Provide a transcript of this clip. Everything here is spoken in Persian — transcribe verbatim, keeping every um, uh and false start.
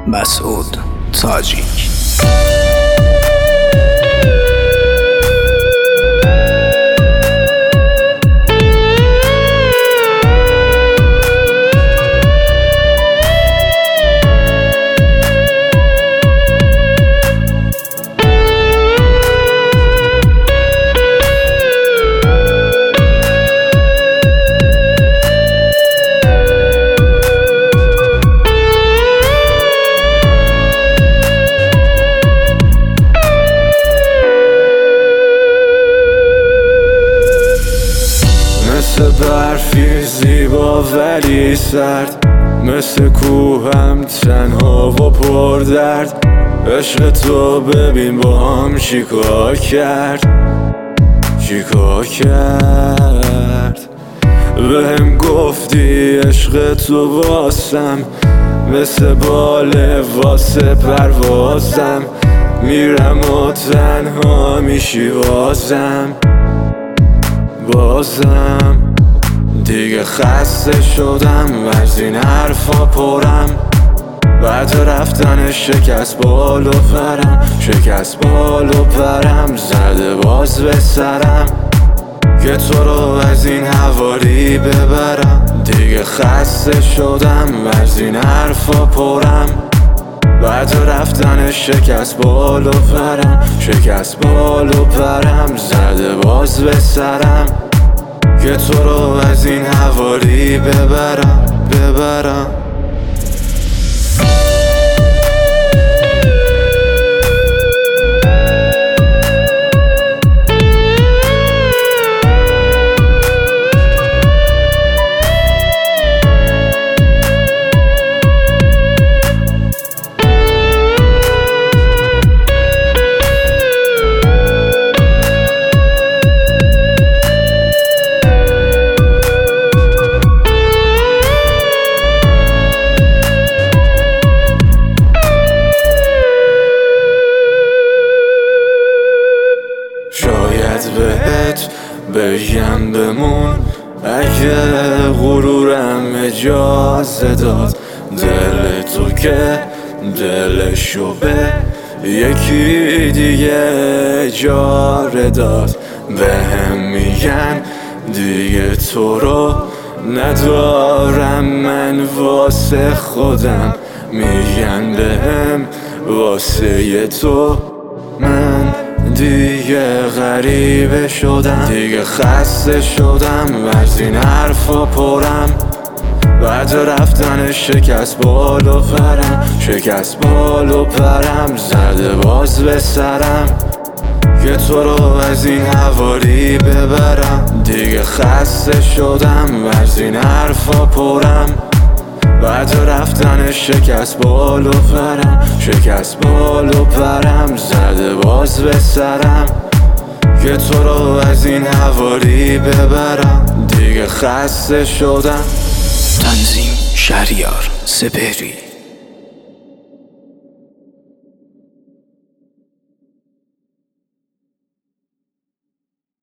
مسعود تاجیک. مثل برفی زیبا ولی سرد، مثل کوهم تنها و پر درد. عشق تو ببین با هم چیکار کرد، چیکار کرد. بهم گفتی عشق تو واسم مثل باله واسه پروازم. میرم و تنها میشی بازم بازم. دیگه خسته شدم و از این حرفا پرم. بعد رفتن شکست بال و پرم، شکست بال و پرم. زده باز به سرم که تو رو از این حوالی ببرم. دیگه خسته شدم و از این حرفا پرم. بعد رفتن شکست بال و پرم، شکست بال و پرم. زده باز به سرم که تو رو از این حوالی ببرم ببرم. شاید بهت بگم بمون اگه غرورم اجازه داد. دل تو که دلشو به یکی دیگه اجاره داد. بهم میگن دیگه تو رو ندارم من واسه خودم. میگن بهم واسه تو من دیگه غریبه شدم. دیگه خسته شدم و از این حرفا پرم. بعد رفتن شکست بال و پرم، شکست بال و پرم. زده باز به سرم که تو رو از این حوالی ببرم. دیگه خسته شدم و از این حرفا پرم. بعد رفتن شکست بال و پرم، شکست بال و پرم. زده باز به سرم که تو رو از این حوالی ببرم. دیگه خسته شدم. تنظیم شهریار سپهری.